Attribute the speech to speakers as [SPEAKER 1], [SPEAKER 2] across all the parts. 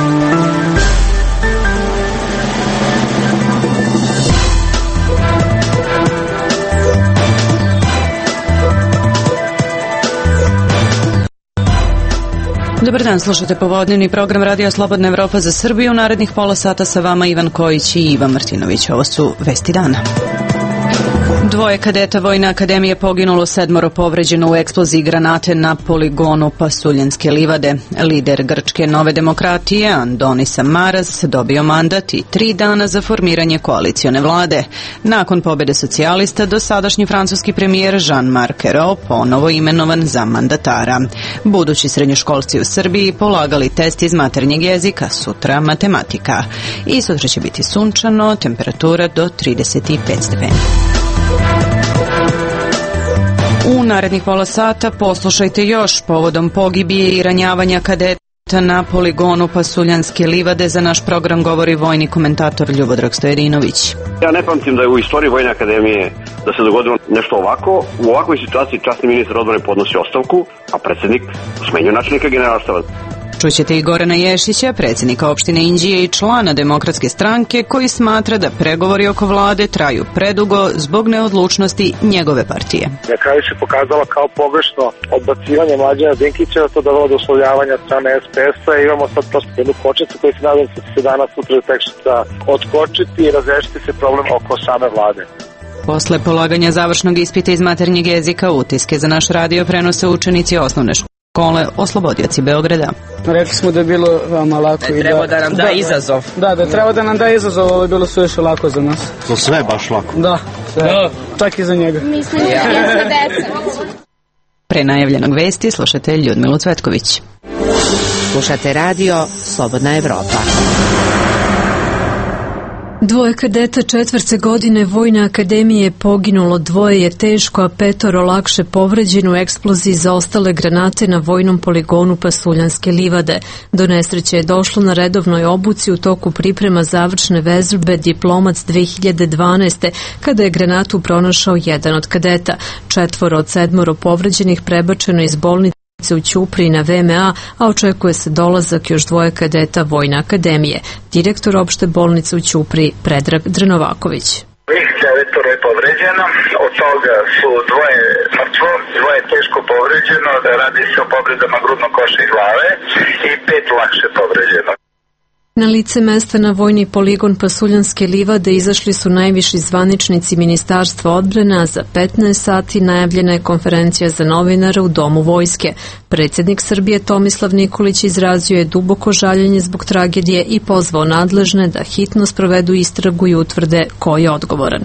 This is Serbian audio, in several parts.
[SPEAKER 1] Dobar dan, slušate popodnevni program Radija Slobodna Evropa za Srbiju. Narednih pola sata sa vama Ivan Kojić i Ivan Martinović. Ovo su vesti dana. 2 kadeta Vojne akademije poginulo, 7 povređeno u eksploziji granate na poligonu Pasuljanske livade. Lider grčke Nove demokratije Andonis Samaras dobio mandat i 3 dana za formiranje koalicione vlade. Nakon pobede socijalista, dosadašnji francuski premijer Jean-Marc Ayrault ponovo imenovan za mandatara. Budući srednjoškolci u Srbiji polagali test iz maternjeg jezika, sutra matematika. I sutra će biti sunčano, temperatura do 35 stepeni. U narednih pola sata poslušajte još povodom pogibije i ranjavanja kadeta na poligonu Pasuljanske livade. Za naš program govori vojni komentator Ljubodrag Stojedinović.
[SPEAKER 2] Ja ne pamtim da je u istoriji Vojne akademije da se dogodilo nešto ovako. U ovakvoj situaciji časni ministar odbrane podnosi ostavku, a predsjednik smenjuje načelnika generalštaba.
[SPEAKER 1] Čućete i Gorana Ješića, predsjednika opštine Inđije i člana Demokratske stranke, koji smatra da pregovori oko vlade traju predugo zbog neodlučnosti njegove partije.
[SPEAKER 3] Na kraju se pokazala kao pogrešno odbacivanje Mlađana Dinkića, da to dovelo do uslovljavanja strane SPS-a i imamo sad prosto jednu kočnicu koju se nadam da će se danas sutra tek otkočiti i razrešiti se problem oko same vlade.
[SPEAKER 1] Posle polaganja završnog ispita iz maternjeg jezika, utiske za naš radio prenose učenici osnovne škole Oslobodioci Beograda.
[SPEAKER 4] Rekli smo da je bilo veoma lako.
[SPEAKER 5] Da je trebao da nam da izazov.
[SPEAKER 4] Da je trebao da nam da izazov, ovo je bilo suviše lako za nas.
[SPEAKER 2] To sve baš lako.
[SPEAKER 4] Da, sve. Čak i za njega.
[SPEAKER 6] Mislim da je za deca.
[SPEAKER 1] Pre najavljenog vesti slušate Ljudmilu Cvetković.
[SPEAKER 7] Slušate radio Slobodna Evropa.
[SPEAKER 8] 2 kadeta 4. godine Vojne akademije poginulo, 2 je teško, a 5 lakše povređeno u eksploziji zaostale granate na vojnom poligonu Pasuljanske livade. Do nesreće je došlo na redovnoj obuci u toku priprema završne vežbe Diplomac 2012. kada je granatu pronašao jedan od kadeta. 4 od 7 povređenih prebačeno iz bolnice u Ćupriji na VMA, a očekuje se dolazak još 2 kadeta Vojne akademije. Direktor opšte bolnice u Ćupriji Predrag Drnovaković.
[SPEAKER 3] 9 je povređeno, od toga su 2 mrtvo, 2 teško povređeno, radi se o povredama grudnog koša i glave i 5 lakše povređeno.
[SPEAKER 8] Na lice mesta na vojni poligon Pasuljanske livade izašli su najviši zvaničnici Ministarstva odbrane, a za 15 sati najavljena je konferencija za novinare u Domu vojske. Predsjednik Srbije Tomislav Nikolić izrazio je duboko žaljenje zbog tragedije i pozvao nadležne da hitno sprovedu istragu i utvrde ko je odgovoran.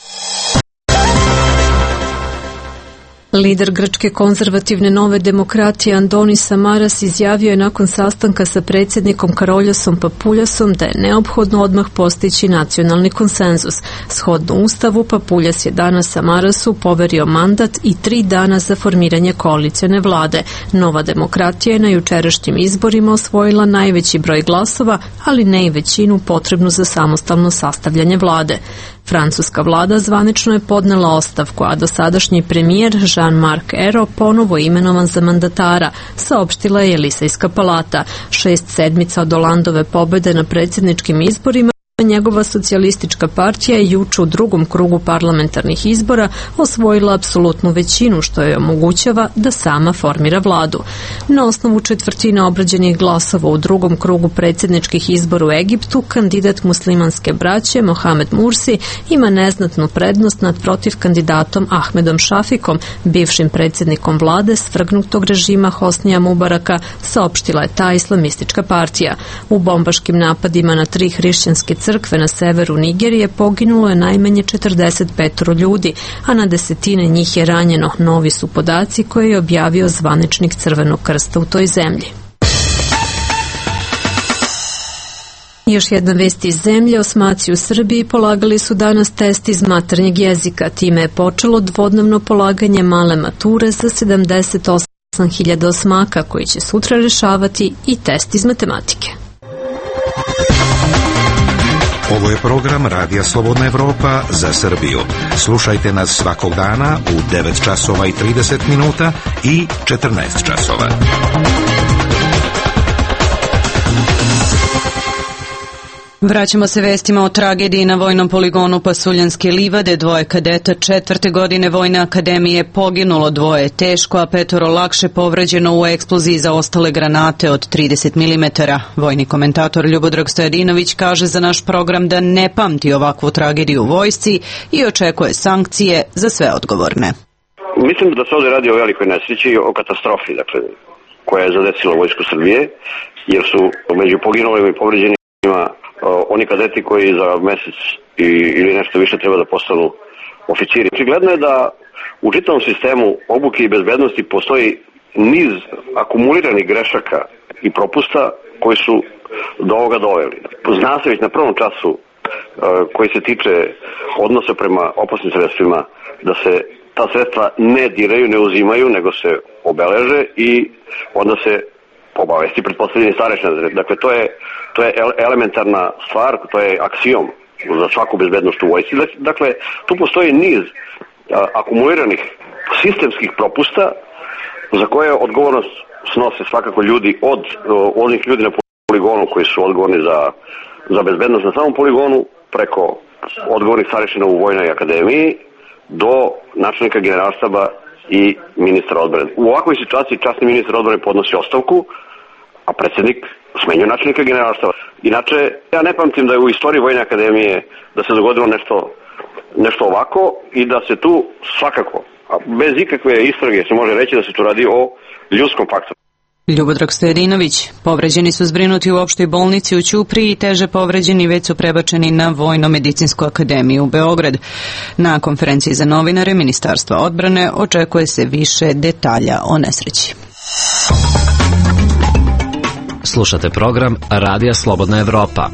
[SPEAKER 8] Lider grčke konzervativne Nove demokratije Andonis Samaras izjavio je nakon sastanka sa predsjednikom Karoljosom Papuljasom da je neophodno odmah postići nacionalni konsenzus. Shodno ustavu, Papuljas je danas Samarasu poverio mandat i 3 dana za formiranje koalicione vlade. Nova demokratija je na jučerašnjim izborima osvojila najveći broj glasova, ali ne i većinu potrebnu za samostalno sastavljanje vlade. Francuska vlada zvanično je podnela ostavku, a dosadašnji premijer Jean-Marc Ayrault ponovo imenovan za mandatara, saopštila je Elisejska palata. 6 sedmica od Holandove pobede na predsjedničkim izborima, njegova socijalistička partija je juče u 2. krugu parlamentarnih izbora osvojila apsolutnu većinu, što joj omogućava da sama formira vladu. Na osnovu 1/4 obrađenih glasova u 2. krugu predsjedničkih izbora u Egiptu, kandidat muslimanske braće Mohamed Mursi ima neznatnu prednost nad protiv kandidatom Ahmedom Šafikom, bivšim predsjednikom vlade svrgnutog režima Hosnija Mubaraka, saopštila je ta islamistička partija. U bombaškim napadima na 3 hrišćanske crkve na severu Nigerije poginulo je najmanje 45 ljudi, a na desetine njih je ranjeno. Novi su podaci koje je objavio zvaničnik Crvenog krsta u toj zemlji. Još jedna vest iz zemlje, osmaci u Srbiji polagali su danas test iz maternjeg jezika. Time je počelo dvodnevno polaganje male mature za 78.000 osmaka koji će sutra rešavati i test iz matematike.
[SPEAKER 9] Ovo je program Radija Slobodna Evropa za Srbiju. Slušajte nas svakog dana u 9 časova i 30 minuta i 14 časova.
[SPEAKER 1] Vraćamo se vestima o tragediji na vojnom poligonu Pasuljanske livade. 2 kadeta 4. godine Vojne akademije poginulo, 2 teško, a 5 lakše povređeno u eksploziji za ostale granate od 30 mm. Vojni komentator Ljubodrag Stojadinović kaže za naš program da ne pamti ovakvu tragediju u vojsci i očekuje sankcije za sve odgovorne.
[SPEAKER 2] Mislim da se ovdje radi o velikoj nesreći, o katastrofi, koja je zadesila vojsku Srbije, jer su među poginulima i povređenima oni kadeti koji za mesec ili nešto više treba da postanu oficiri. Očigledno je da u čitavom sistemu obuke i bezbednosti postoji niz akumuliranih grešaka i propusta koji su do ovoga doveli. Zna se već na prvom času koji se tiče odnosa prema opasnim sredstvima da se ta sredstva ne diraju, ne uzimaju, nego se obeleže i onda se obavesti pretpostavljeni starešina. Dakle, to je elementarna stvar, to je aksijom za svaku bezbednost u vojsci. Dakle, tu postoji niz akumuliranih sistemskih propusta za koje odgovornost snose svakako ljudi od onih ljudi na poligonu koji su odgovorni za bezbednost na samom poligonu, preko odgovornih starešina u Vojnoj akademiji do načelnika generalštaba i ministra odbrane. U ovakvoj situaciji časni ministar odbrane podnosi ostavku, a predsjednik smenjuje načelnika generalštaba. Inače, ja ne pamtim da je u istoriji Vojne akademije da se dogodilo nešto ovako i da se tu svakako, bez ikakve istrage se može reći da se tu radi o ljudskom faktoru.
[SPEAKER 1] Ljubodrag Stojadinović. Povređeni su zbrinuti u opštoj bolnici u Ćupriji i teže povređeni već su prebačeni na Vojno-medicinsku akademiju u Beograd. Na konferenciji za novinare Ministarstva odbrane očekuje se više detalja o nesreći.
[SPEAKER 5] Slušate program Radija Slobodna Evropa.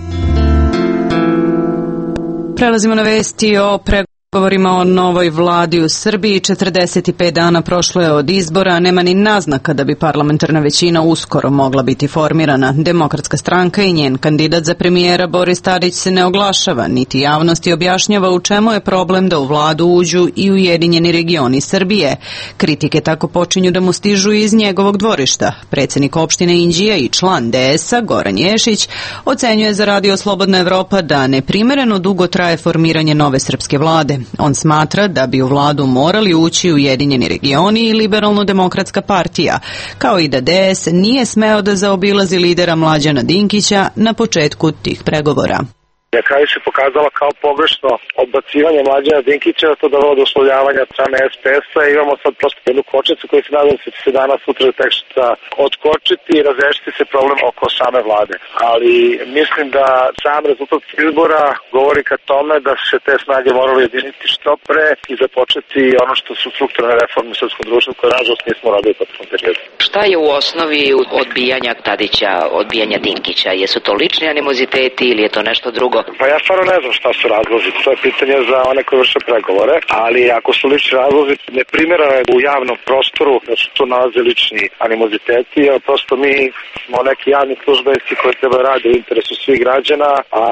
[SPEAKER 1] Prelazimo na vesti o pregovorima o novoj vladi u Srbiji. 45 dana prošlo je od izbora, nema ni naznaka da bi parlamentarna većina uskoro mogla biti formirana. Demokratska stranka i njen kandidat za premijera Boris Tadić se ne oglašava, niti javnosti objašnjava u čemu je problem da u vladu uđu i Ujedinjeni regioni Srbije. Kritike tako počinju da mu stižu iz njegovog dvorišta. Predsjednik opštine Inđija i član DS-a Goran Ješić ocenjuje za Radio Slobodna Evropa da neprimereno dugo traje formiranje nove srpske vlade. On smatra da bi u vladu morali ući Ujedinjeni regioni i Liberalno-demokratska partija, kao i da DS nije smeo da zaobilazi lidera Mlađana Dinkića na početku tih pregovora.
[SPEAKER 3] Na kraju se pokazalo kao pogrešno odbacivanje Mlađana Dinkića, to dovelo do uslovljavanja strane SPS-a i imamo sad prosto jednu kočnicu koju se nadam se će danas sutra tek otkočiti i razrešiti se problem oko same vlade. Ali mislim da sam rezultat izbora govori ka tome da se te snage morali ujediniti što pre i započeti ono što su strukturne reforme u srpskom društvu koje nažalost nismo radili pod tom periodu.
[SPEAKER 10] Šta je u osnovi odbijanja Tadića, odbijanja Dinkića? Jesu to lični animoziteti ili je to nešto drugo?
[SPEAKER 3] Pa ja stvarno ne znam šta su razlozi, to je pitanje za one koji vrše pregovore, ali ako su lični razlozi, neprimjereno je u javnom prostoru da su tu nalaze lični animoziteti, jer prosto mi smo neki javni službenici koji treba raditi u interesu svih građana, a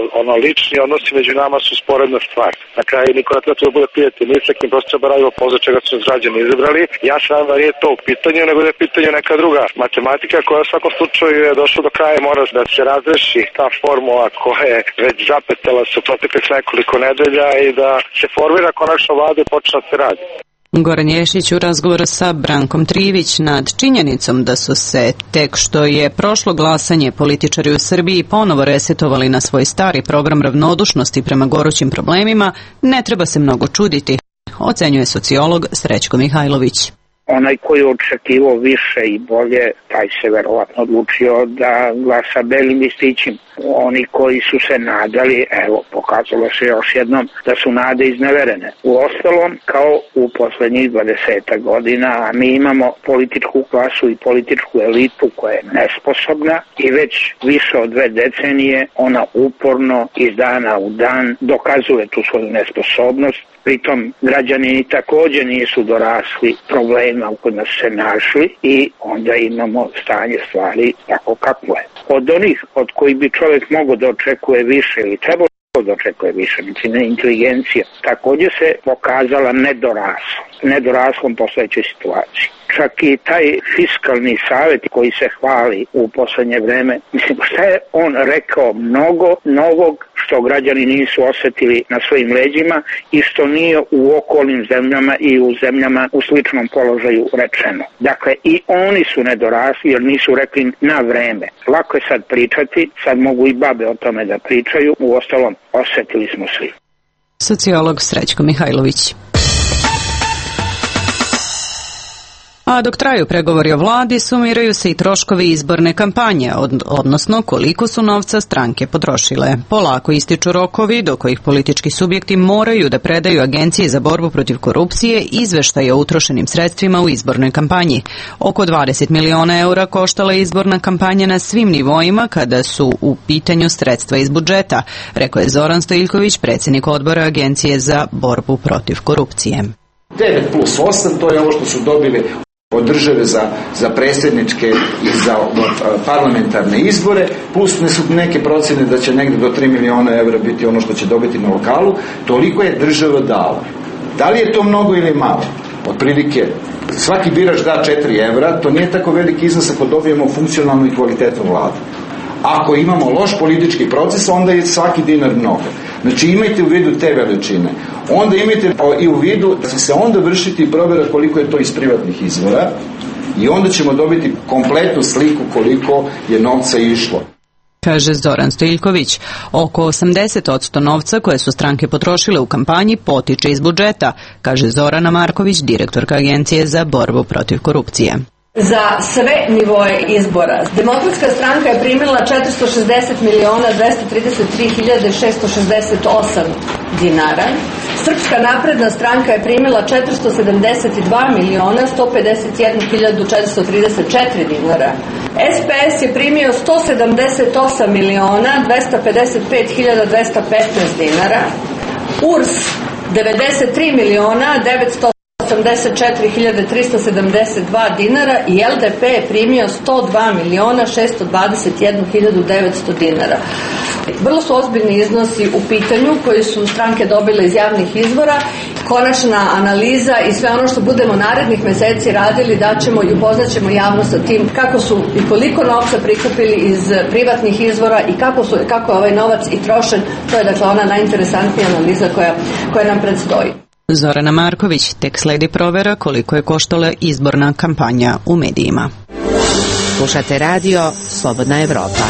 [SPEAKER 3] lični odnosi među nama su sporedna stvar. Na kraju niko ne treba da bude prijatelj, mi sa kim prosto treba radimo posao čega su nas građani izabrali. Ja sam da nije to u pitanju, nego da je pitanju neka druga matematika koja u svakom slučaju je došla do kraja, mora da se razreši ta formula koja je već zapetala se u proteklih nekoliko nedelja i da se formira konačno vlada i počne da se radi.
[SPEAKER 1] Goran Ješić u razgovoru sa Brankom Trivić nad činjenicom da su se tek što je prošlo glasanje političari u Srbiji ponovo resetovali na svoj stari program ravnodušnosti prema gorućim problemima, ne treba se mnogo čuditi, ocenjuje sociolog Srećko Mihajlović.
[SPEAKER 11] Onaj koji je očekivao više i bolje, taj se verovatno odlučio da glasa belim listićima. Oni koji su se nadali, evo, pokazalo se još jednom da su nade izneverene. Uostalom, kao u poslednjih 20 godina, mi imamo političku klasu i političku elitu koja je nesposobna i već više od 2 decenije ona uporno iz dana u dan dokazuje tu svoju nesposobnost. Pritom građani također nisu dorasli problema u kojima su se našli i onda imamo stanje stvari tako kako je. Od onih od kojih bi čovjek mogao da očekuje više ili trebalo da očekuje više, inteligencija, također se pokazala nedorasla. nedoraslom postojećoj situaciji. Čak i taj fiskalni savjet koji se hvali u poslednje vreme, mislim, šta je on rekao mnogo novog što građani nisu osetili na svojim leđima i što nije u okolnim zemljama i u zemljama u sličnom položaju rečeno. Dakle, i oni su nedorasli jer nisu rekli na vreme. Lako je sad pričati, sad mogu i babe o tome da pričaju, uostalom osetili smo svi.
[SPEAKER 1] Sociolog Srećko Mihajlović. A dok traju pregovori o vladi, sumiraju se i troškovi izborne kampanje, odnosno koliko su novca stranke potrošile. Polako ističu rokovi do kojih politički subjekti moraju da predaju Agenciji za borbu protiv korupcije izveštaje o utrošenim sredstvima u izbornoj kampanji. Oko 20 miliona eura koštala je izborna kampanja na svim nivoima kada su u pitanju sredstva iz budžeta, rekao je Zoran Stojiljković, predsjednik odbora Agencije za borbu protiv korupcije.
[SPEAKER 12] 9+8, to je ovo što su dobili od države za predsjedničke i za parlamentarne izbore, plus su neke procjene da će negdje do 3 miliona eura biti ono što će dobiti na lokalu, toliko je država dala. Da li je to mnogo ili malo? Otprilike, svaki birač da 4 evra, to nije tako veliki iznos ako dobijemo funkcionalnu i kvalitetnu vladu. Ako imamo loš politički proces, onda je svaki dinar mnogo. Znači imajte u vidu te veličine. Onda imajte i u vidu da će se onda vršiti provjera koliko je to iz privatnih izvora i onda ćemo dobiti kompletnu sliku koliko je novca išlo.
[SPEAKER 1] Kaže Zoran Stojiljković. Oko 80% novca koje su stranke potrošile u kampanji potiče iz budžeta, kaže Zorana Marković, direktorka Agencije za borbu protiv korupcije.
[SPEAKER 13] Za sve nivoje izbora Demokratska stranka je primila 460.933.668 dinara. Srpska napredna stranka je primila 472.151.434 dinara. SPS je primio 178.255.215 dinara. URS 93.984.372 dinara i LDP je primio 102.621.900 dinara. Vrlo su ozbiljni iznosi u pitanju koji su stranke dobile iz javnih izvora. Konačna analiza i sve ono što budemo narednih meseci radili daćemo i upoznaćemo javnost sa tim kako su i koliko novca prikupili iz privatnih izvora i kako je ovaj novac i trošen. To je dakle ona najinteresantnija analiza koja nam predstoji.
[SPEAKER 1] Zorana Marković, tek sledi provera koliko je koštala izborna kampanja u medijima.
[SPEAKER 7] Slušate radio Slobodna Evropa.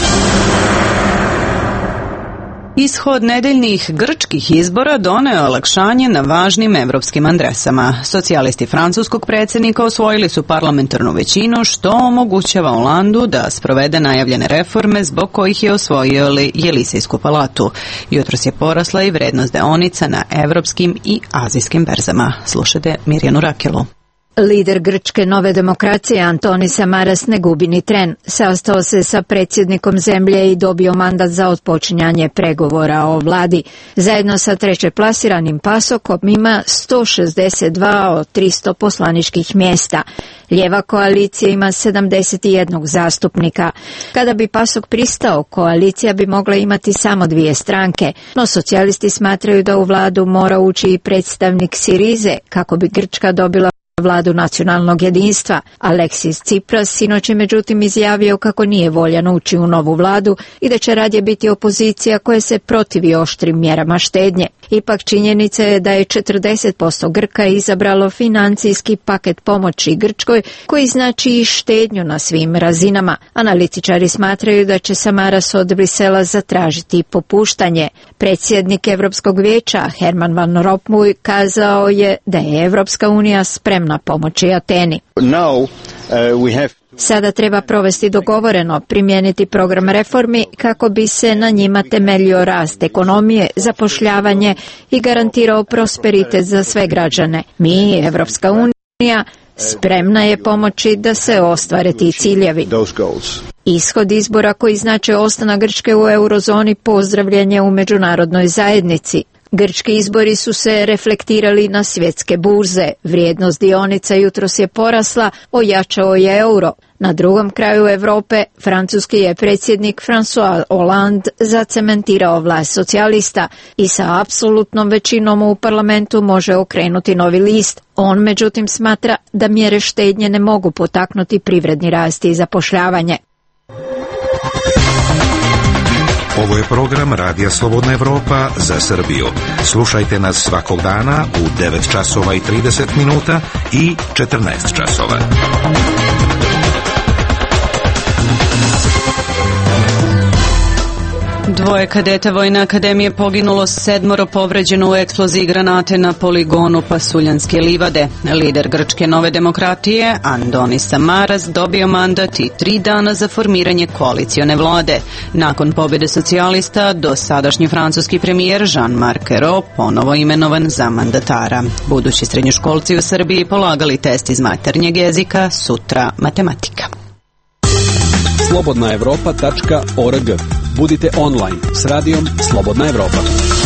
[SPEAKER 1] Ishod nedeljnih grčkih izbora doneo je olakšanje na važnim evropskim adresama. Socijalisti francuskog predsjednika osvojili su parlamentarnu većinu, što omogućava Holandu da sprovede najavljene reforme zbog kojih je osvojio Jelisejsku palatu. Jutros je porasla i vrednost deonica na evropskim i azijskim berzama. Slušajte Mirjanu Rakelu.
[SPEAKER 14] Lider grčke Nove demokracije Antonis Samaras ne gubi ni tren. Sastao se sa predsjednikom zemlje i dobio mandat za otpočinjanje pregovora o vladi. Zajedno sa trećeplasiranim PASOK-om ima 162 od 300 poslaničkih mjesta. Lijeva koalicija ima 71 zastupnika. Kada bi PASOK pristao, koalicija bi mogla imati samo 2 stranke, no socijalisti smatraju da u vladu mora ući i predstavnik Sirize kako bi Grčka dobila vladu nacionalnog jedinstva. Aleksis Tsipras sinoć je međutim izjavio kako nije voljan ući u novu vladu i da će radije biti opozicija koja se protivi oštrim mjerama štednje. Ipak činjenica je da je 40% Grka izabralo financijski paket pomoći Grčkoj koji znači i štednju na svim razinama. Analitičari smatraju da će Samaras od Brisela zatražiti popuštanje. Predsjednik Europskog vijeća Herman Van Rompuy kazao je da je Evropska unija spremna pomoći Ateni. Sada treba provesti dogovoreno, primijeniti program reformi kako bi se na njima temeljio rast ekonomije, zapošljavanje i garantirao prosperitet za sve građane. Mi, Evropska unija, spremna je pomoći da se ostvare ti ciljevi. Ishod izbora koji znače ostanak Grčke u eurozoni pozdravljen je u međunarodnoj zajednici. Grčki izbori su se reflektirali na svjetske burze. Vrijednost dionica jutros je porasla, ojačao je euro. Na drugom kraju Europe, francuski je predsjednik François Hollande zacementirao vlast socijalista i sa apsolutnom većinom u parlamentu može okrenuti novi list. On međutim smatra da mjere štednje ne mogu potaknuti privredni rast i zapošljavanje.
[SPEAKER 9] Ovo je program Radija Slobodna Evropa za Srbiju. Slušajte nas svakog dana u 9 časova i 30 minuta i 14 časova.
[SPEAKER 1] Dvoje kadeta Vojne akademije poginulo, 7 povređeno u eksploziji granate na poligonu Pasuljanske livade. Lider grčke Nove demokratije, Andonis Samaras, dobio mandat i 3 dana za formiranje koalicione vlade. Nakon pobjede socijalista, dosadašnji francuski premijer Jean-Marc Ayrault ponovo imenovan za mandatara. Budući srednjoškolci u Srbiji polagali test iz maternjeg jezika, sutra matematika.
[SPEAKER 15] slobodnaevropa.org. Budite online s radijom Slobodna Evropa.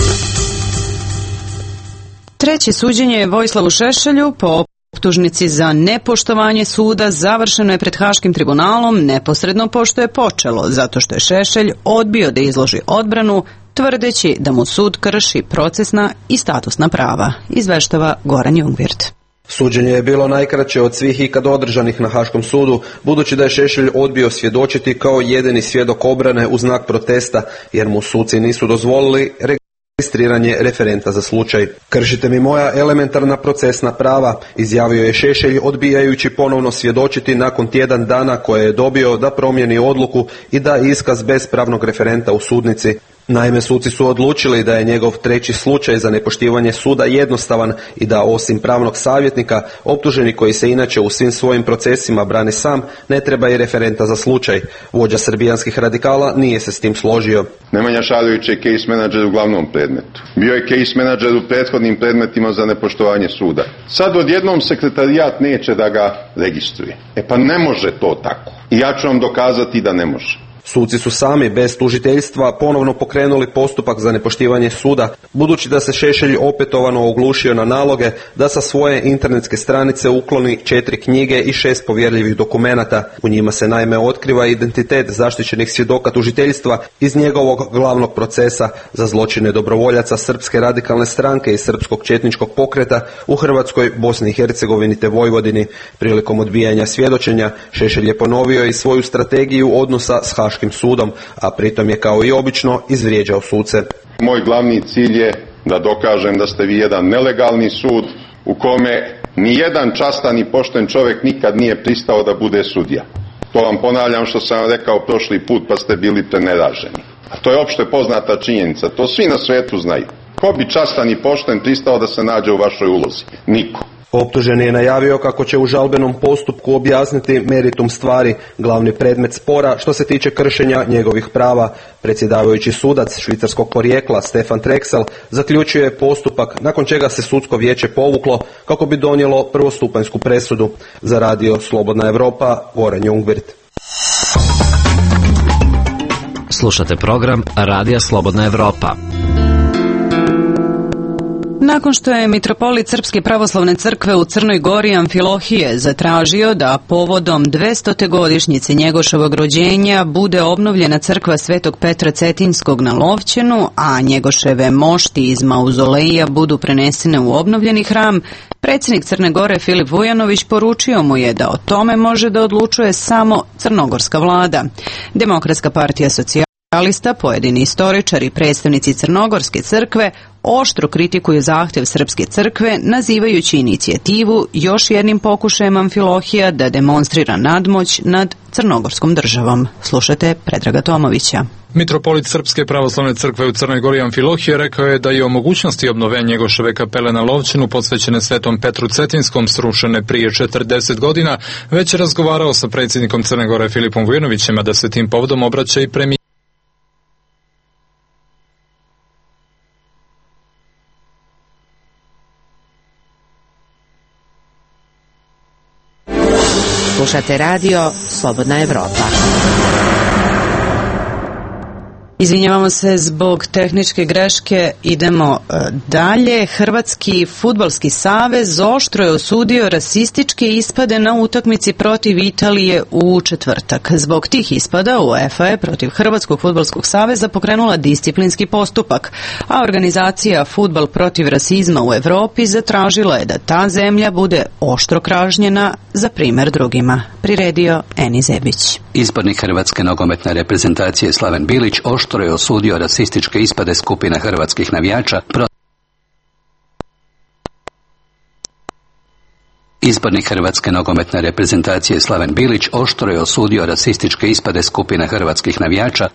[SPEAKER 1] Treće suđenje Vojislavu Šešelju po optužnici za nepoštovanje suda završeno je pred Haškim tribunalom neposredno pošto je počelo, zato što je Šešelj odbio da izloži odbranu, tvrdeći da mu sud krši procesna i statusna prava, izveštava Goran Jungwirth.
[SPEAKER 16] Suđenje je bilo najkraće od svih ikad održanih na Haškom sudu, budući da je Šešelj odbio svjedočiti kao jedini svjedok obrane u znak protesta, jer mu suci nisu dozvolili registriranje referenta za slučaj. Kršite mi moja elementarna procesna prava, izjavio je Šešelj odbijajući ponovno svjedočiti nakon tjedan dana koje je dobio da promijeni odluku i da iskaz bez pravnog referenta u sudnici. Naime, suci su odlučili da je njegov treći slučaj za nepoštivanje suda jednostavan i da osim pravnog savjetnika, optuženi koji se inače u svim svojim procesima brani sam, ne treba i referenta za slučaj. Vođa srbijanskih radikala nije se s tim složio.
[SPEAKER 17] Nemanja Šarović je case menadžer u glavnom predmetu. Bio je case menadžer u prethodnim predmetima za nepoštovanje suda. Sad odjednom sekretarijat neće da ga registruje. Pa ne može to tako. I ja ću vam dokazati da ne može.
[SPEAKER 16] Suci su sami, bez tužiteljstva, ponovno pokrenuli postupak za nepoštivanje suda, budući da se Šešelj opetovano oglušio na naloge da sa svoje internetske stranice ukloni 4 knjige i 6 povjerljivih dokumenata. U njima se naime otkriva identitet zaštićenih svjedoka tužiteljstva iz njegovog glavnog procesa za zločine dobrovoljaca Srpske radikalne stranke i Srpskog četničkog pokreta u Hrvatskoj, Bosni i Hercegovini te Vojvodini. Prilikom odbijanja svjedočenja Šešelj je ponovio i svoju strategiju odnosa s Haškim sudom, a pritom je kao i obično izvrijeđao suce.
[SPEAKER 17] Moj glavni cilj je da dokažem da ste vi jedan nelegalni sud u kome ni jedan častan i pošten čovjek nikad nije pristao da bude sudija. To vam ponavljam što sam vam rekao prošli put pa ste bili preneraženi. A to je opšte poznata činjenica, to svi na svijetu znaju. Ko bi častan i pošten pristao da se nađe u vašoj ulozi? Niko.
[SPEAKER 16] Optuženi je najavio kako će u žalbenom postupku objasniti meritum stvari, glavni predmet spora što se tiče kršenja njegovih prava. Predsjedavajući sudac švicarskog porijekla Stefan Trexel zaključuje postupak, nakon čega se sudsko vijeće povuklo kako bi donijelo prvostupanjsku presudu. Za radio Slobodna Evropa, Goran Jungwirth.
[SPEAKER 5] Slušate program Radija Slobodna Evropa.
[SPEAKER 1] Nakon što je mitropolit Srpske pravoslavne crkve u Crnoj Gori Amfilohije zatražio da povodom 200. godišnjice Njegoševog rođenja bude obnovljena crkva Svetog Petra Cetinskog na Lovćenu, a Njegoševe mošti iz mauzoleja budu prenesene u obnovljeni hram, predsjednik Crne Gore Filip Vujanović poručio mu je da o tome može da odlučuje samo crnogorska vlada. Demokratska partija socijalista, pojedini istoričari i predstavnici Crnogorske crkve oštro kritikuju zahtjev Srpske crkve, nazivajući inicijativu još jednim pokušajem Amfilohija da demonstrira nadmoć nad Crnogorskom državom. Slušajte Predraga Tomovića.
[SPEAKER 18] Mitropolit Srpske pravoslavne crkve u Crnoj Gori Amfilohije rekao je da je o mogućnosti obnovljenja Njegoševe kapele na Lovćenu posvećene Svetom Petru Cetinskom, srušene prije 40 godina, već razgovarao sa predsjednikom Crne Gore Filipom Vujanovićem, a da se tim povodom obraća i premijer.
[SPEAKER 7] Slušate radio Slobodna Evropa.
[SPEAKER 1] Izvinjavamo se zbog tehničke greške, idemo dalje. Hrvatski fudbalski savez oštro je osudio rasističke ispade na utakmici protiv Italije u četvrtak. Zbog tih ispada UEFA je protiv Hrvatskog fudbalskog saveza pokrenula disciplinski postupak, a organizacija Fudbal protiv rasizma u Evropi zatražila je da ta zemlja bude oštro kažnjena za primer drugima. Priredio Eni Zebić.
[SPEAKER 19] Izbornik Hrvatske nogometne reprezentacije Slaven Bilić oštro je osudio rasističke ispade skupine hrvatskih navijača Izbornik Hrvatske nogometne reprezentacije Slaven Bilić oštro je osudio rasističke ispade skupine hrvatskih navijača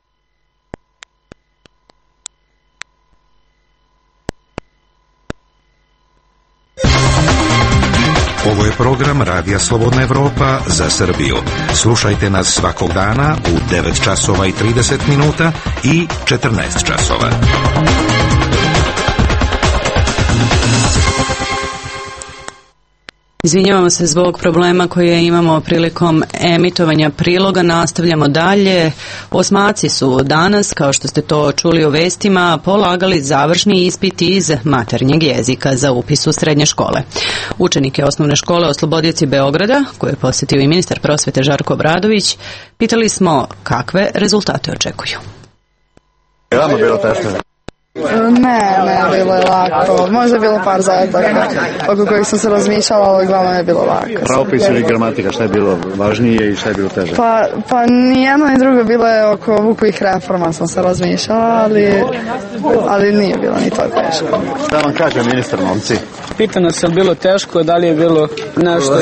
[SPEAKER 9] Ovo je program Radija Slobodna Evropa za Srbiju. Slušajte nas svakog dana u 9 časova i 30 minuta i 14 časova.
[SPEAKER 1] Izvinjavamo se zbog problema koje imamo prilikom emitovanja priloga. Nastavljamo dalje. Osmaci su danas, kao što ste to čuli u vestima, polagali završni ispit iz maternjeg jezika za upis u srednje škole. Učenike osnovne škole Oslobodioci Beograda, koje je posjetio i ministar prosvete Žarko Obradović, pitali smo kakve rezultate očekuju.
[SPEAKER 20] Je vama bilo teško?
[SPEAKER 21] Ne, bilo je lako. Možda je bilo par zadataka oko kojih sam se razmišljala, ali uglavnom je bilo lako.
[SPEAKER 20] Pravopis ili gramatika, šta je bilo važnije i šta je bilo teže?
[SPEAKER 21] Pa ni jedno ni drugo, bilo je oko Vukovih reforma sam se razmišljala, ali nije bilo ni to teško.
[SPEAKER 20] Šta vam kaže ministar, momci?
[SPEAKER 4] Pita nas je li bilo teško, da li je bilo nešto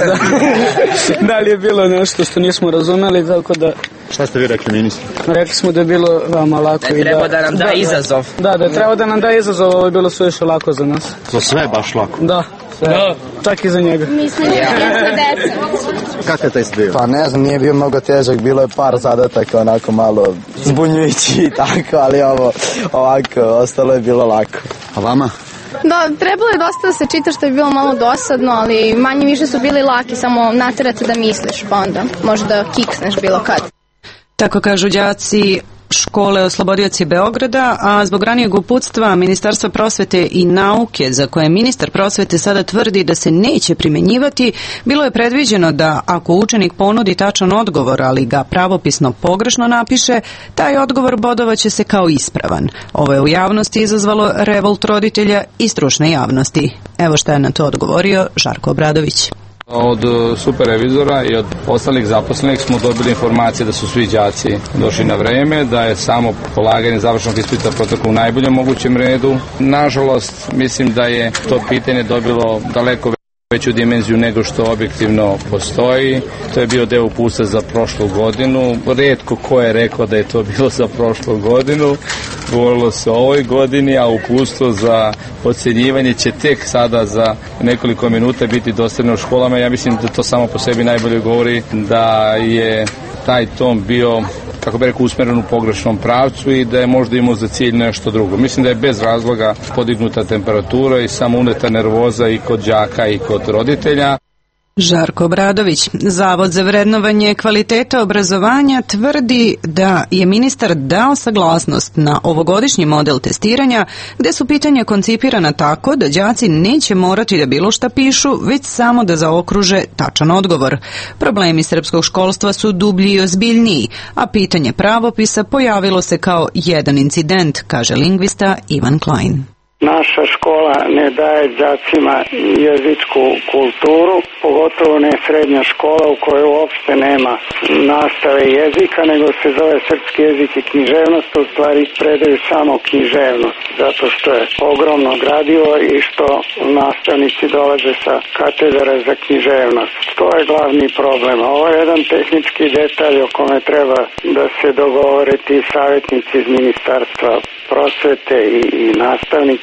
[SPEAKER 4] da li je bilo nešto što nismo razumeli, tako da...
[SPEAKER 20] Šta ste vi rekli ministru?
[SPEAKER 4] Rekli smo da je bilo veoma lako.
[SPEAKER 22] Da je trebao da nam da izazov.
[SPEAKER 4] Da je trebao da nam da izazov, ovo je bilo sve više lako za nas.
[SPEAKER 20] To sve baš lako?
[SPEAKER 4] Da, čak i za njega.
[SPEAKER 6] Mislim da je za deca.
[SPEAKER 20] Kako je test bio?
[SPEAKER 21] Pa ne znam, nije bio mnogo težak, bilo je par zadataka onako malo zbunjujući i tako, ali ovako, ostalo je bilo lako.
[SPEAKER 20] A vama?
[SPEAKER 23] Da, trebalo je dosta da se čita, što je bilo malo dosadno, ali manje više su bili laki, samo naterate da misliš, pa onda možda kiksneš bilo kad.
[SPEAKER 1] Tako kažu đaci škole Oslobodioci Beograda, a zbog ranijeg uputstva Ministarstva prosvete i nauke, za koje ministar prosvete sada tvrdi da se neće primjenjivati, bilo je predviđeno da ako učenik ponudi tačan odgovor, ali ga pravopisno pogrešno napiše, taj odgovor bodovaće se kao ispravan. Ovo je u javnosti izazvalo revolt roditelja i stručne javnosti. Evo šta je na to odgovorio Žarko Obradović.
[SPEAKER 24] Od superrevizora i od ostalih zaposlenih smo dobili informacije da su svi đaci došli na vreme, da je samo polaganje završnog ispita proteklo u najboljem mogućem redu. Nažalost, mislim da je to pitanje dobilo daleko veću dimenziju nego što objektivno postoji. To je bio deo uputstva za prošlu godinu. Rijetko ko je rekao da je to bilo za prošlu godinu. Govorilo se o ovoj godini, a uputstvo za ocjenjivanje će tek sada za nekoliko minuta biti dostavljeno u školama. Ja mislim da to samo po sebi najbolje govori da je taj tom bio, kako bih rekao, usmjeren u pogrešnom pravcu i da je možda imao za cilj nešto drugo. Mislim da je bez razloga podignuta temperatura i samo uneta nervoza i kod đaka i kod roditelja.
[SPEAKER 1] Žarko Obradović. Zavod za vrednovanje kvaliteta obrazovanja tvrdi da je ministar dao saglasnost na ovogodišnji model testiranja, gde su pitanja koncipirana tako da đaci neće morati da bilo šta pišu, već samo da zaokruže tačan odgovor. Problemi srpskog školstva su dublji i ozbiljniji, a pitanje pravopisa pojavilo se kao jedan incident, kaže lingvista Ivan Klein.
[SPEAKER 25] Naša škola ne daje đacima jezičku kulturu, pogotovo ne srednja škola u kojoj uopšte nema nastave jezika, nego se zove srpski jezik i književnost, u stvari predaju samo književnost, zato što je ogromno gradivo i što nastavnici dolaze sa katedara za književnost. To je glavni problem. Ovo je jedan tehnički detalj o kome treba da se dogovore ti savjetnici iz Ministarstva prosvete i nastavnici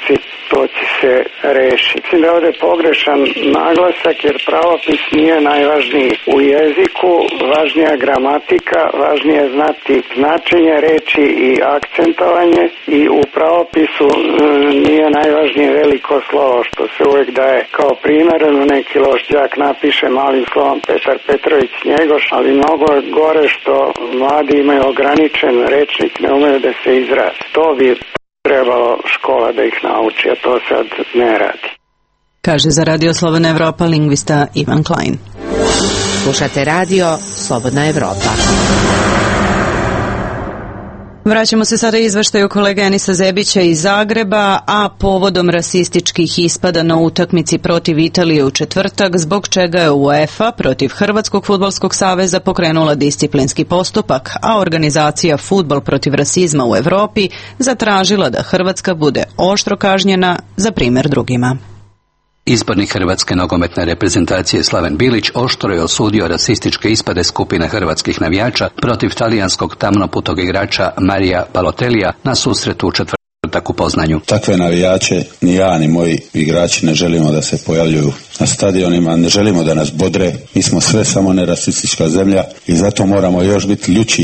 [SPEAKER 25] praksi, to će se rešiti. Mislim da je ovdje pogrešan naglasak jer pravopis nije najvažniji u jeziku, važnija gramatika, važnije znati značenje reči i akcentovanje i u pravopisu nije najvažnije veliko slovo što se uvijek daje kao primjer. Neki loš đak napiše malim slovom Petar Petrović Njegoš, ali mnogo je gore što mladi imaju ograničen rečnik, ne umeju da se izrazi. To bi trebalo škola da ih nauči, a to sad ne radi.
[SPEAKER 1] Kaže za Radio Slobodna Evropa lingvista Ivan Klein.
[SPEAKER 7] Slušate radio Slobodna Evropa.
[SPEAKER 1] Vraćamo se sada izveštaju kolega Enisa Zebića iz Zagreba, a povodom rasističkih ispada na utakmici protiv Italije u četvrtak, zbog čega je UEFA protiv Hrvatskog fudbalskog saveza pokrenula disciplinski postupak, a organizacija Fudbal protiv rasizma u Evropi zatražila da Hrvatska bude oštro kažnjena za primjer drugima.
[SPEAKER 19] Izbornik hrvatske nogometne reprezentacije Slaven Bilić oštro je osudio rasističke ispade skupine hrvatskih navijača protiv talijanskog tamnoputog igrača Marija Balotelija na susretu u četvrtak u Poznanju.
[SPEAKER 2] Takve navijače ni ja ni moji igrači ne želimo da se pojavljuju na stadionima, ne želimo da nas bodre, mi smo sve samo ne rasistička zemlja i zato moramo još biti ljući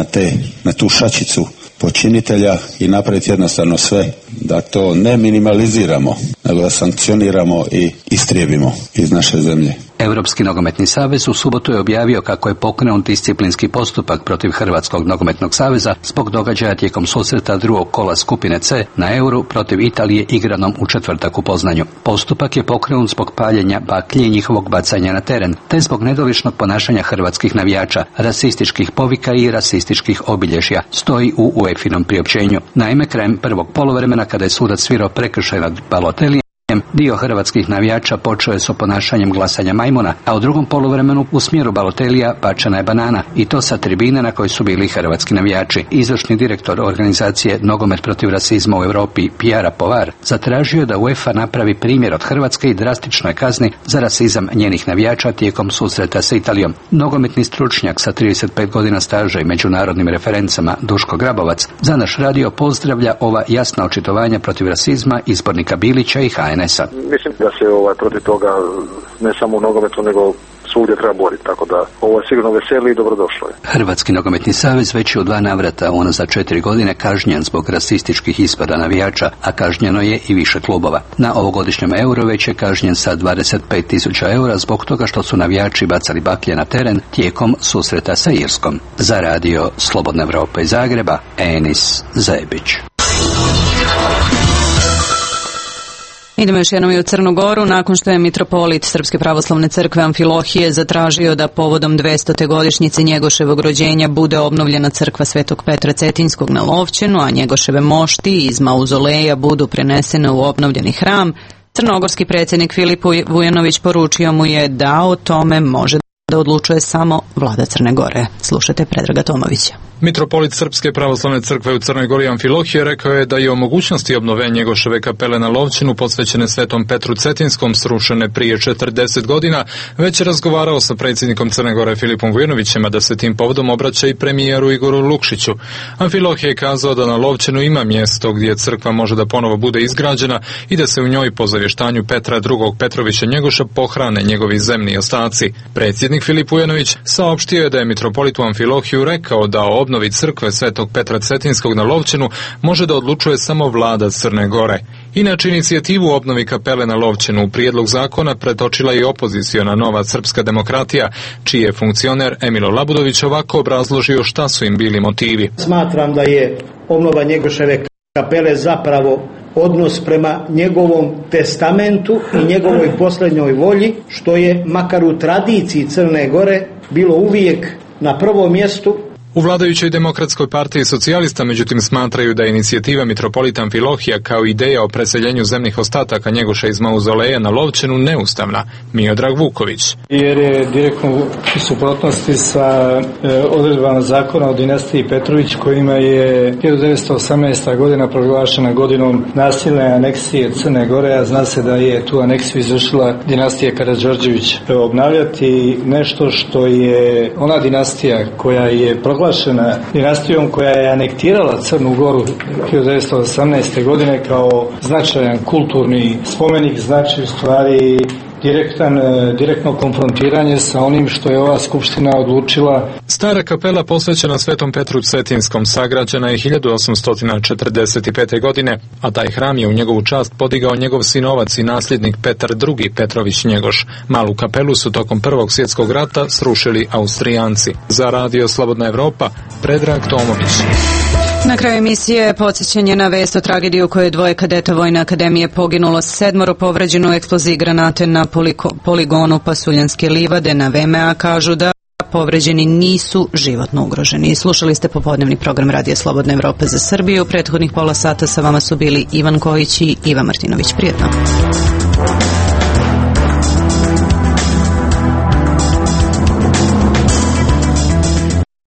[SPEAKER 2] na tu šačicu počinitelja i napraviti jednostavno sve da to ne minimaliziramo, nego da sankcioniramo i istrijebimo iz naše zemlje.
[SPEAKER 19] Europski nogometni savez u subotu je objavio kako je pokrenut disciplinski postupak protiv Hrvatskog nogometnog saveza zbog događaja tijekom susreta drugog kola skupine C na Euru protiv Italije igranom u četvrtak u Poznanju. Postupak je pokrenut zbog paljenja baklji i njihovog bacanja na teren, te zbog nedoličnog ponašanja hrvatskih navijača, rasističkih povika i rasističkih obilježja, stoji u UEFA-inom priopćenju. Naime, krajem prvog poluvremena kada je sudac svirao prekršaj nad Balotelijem, dio hrvatskih navijača počeo je s ponašanjem glasanja majmuna, a u drugom poluvremenu u smjeru Balotelija bačena je banana, i to sa tribine na kojoj su bili hrvatski navijači. Izvršni direktor organizacije Nogomet protiv rasizma u Europi Pjara Povar zatražio je da UEFA napravi primjer od Hrvatske i drastičnoj kazni za rasizam njenih navijača tijekom susreta sa Italijom. Nogometni stručnjak sa 35 godina staža i međunarodnim referencama Duško Grabovac za naš radio pozdravlja ova jasna očitovanja protiv rasizma izbornika Bilića i HNS.
[SPEAKER 3] Mislim da se protiv toga ne samo u nogometu nego svugdje treba boriti, tako da ovo je sigurno veseli i dobrodošlo je.
[SPEAKER 19] Hrvatski nogometni savez već je u 2 navrata za 4 godine kažnjen zbog rasističkih ispada navijača, a kažnjeno je i više klubova. Na ovogodišnjem Euro već je kažnjen sa 25.000 eura zbog toga što su navijači bacali baklje na teren tijekom susreta sa Irskom. Za radio Slobodna Evropa iz Zagreba, Enis Zebić.
[SPEAKER 1] Idemo još jednom i u Crnu Goru, nakon što je mitropolit Srpske pravoslavne crkve Amfilohije zatražio da povodom 200. godišnjice Njegoševog rođenja bude obnovljena crkva Svetog Petra Cetinskog na Lovćenu, a Njegoševe mošti iz mauzoleja budu prenesene u obnovljeni hram, crnogorski predsjednik Filip Vujanović poručio mu je da o tome može da odlučuje samo vlada Crne Gore. Slušajte Predraga Tomovića.
[SPEAKER 18] Mitropolit Srpske pravoslavne crkve u Crnoj Gori Amfilohije rekao je da je o mogućnosti obnove Njegoševe kapele na Lovćenu posvećene Svetom Petru Cetinskom srušene prije 40 godina već razgovarao sa predsjednikom Crne Gore Filipom Vujanovićem, a da se tim povodom obraća i premijeru Igoru Lukšiću. Amfilohije je kazao da na Lovćenu ima mjesto gdje crkva može da ponovo bude izgrađena i da se u njoj po zavještanju Petra II. Petrovića Njegoša pohrane njegovi zemni ostaci. Predsjednik Filip Vujanović saopštio je da je mitropolit u Amfilohiju rekao da o obnovi crkve Svetog Petra Cetinskog na Lovćenu može da odlučuje samo vlada Crne Gore. Inače, inicijativu o obnovi kapele na Lovćenu u prijedlog zakona pretočila i opoziciona Nova srpska demokratija, čiji je funkcioner Emilo Labudović ovako obrazložio šta su im bili motivi.
[SPEAKER 8] Smatram da je obnova Njegoševe kapele zapravo odnos prema njegovom testamentu i njegovoj posljednjoj volji, što je makar u tradiciji Crne Gore bilo uvijek na prvom mjestu.
[SPEAKER 18] U vladajućoj demokratskoj partiji socijalista međutim smatraju da je inicijativa mitropolita Amfilohija kao ideja o preseljenju zemnih ostataka Njegoša iz mauzoleja na Lovćenu neustavna. Miodrag Vuković.
[SPEAKER 10] Jer je direktno u suprotnosti sa odredbama zakona o dinastiji Petrović kojima je 1918. godina proglašena godinom nasilne aneksije Crne Gore, a zna se da je tu aneksiju izvršila dinastija Karađorđević. Obnavljati nešto što je ona dinastija koja je proglašena proglašena dinastijom koja je anektirala Crnu Goru 1918. godine kao značajan kulturni spomenik, znači u stvari direktno konfrontiranje sa onim što je ova skupština odlučila.
[SPEAKER 18] Stara kapela posvećena Svetom Petru Cetinskom sagrađena je 1845. godine, a taj hram je u njegovu čast podigao njegov sinovac i nasljednik Petar II. Petrović Njegoš. Malu kapelu su tokom Prvog svjetskog rata srušili Austrijanci. Za Radio Slobodna Evropa, Predrag Tomović.
[SPEAKER 1] Na kraju emisije podsjećanje na vest o tragediji u kojoj je 2 kadeta Vojne akademije poginulo, 7 povređeno u eksploziji granate na poligonu Pasuljanske livade na VMA. Kažu da povređeni nisu životno ugroženi. Slušali ste popodnevni program Radija Slobodna Evropa za Srbiju. Prethodnih pola sata sa vama su bili Ivan Kojić i Iva Martinović. Prijetno.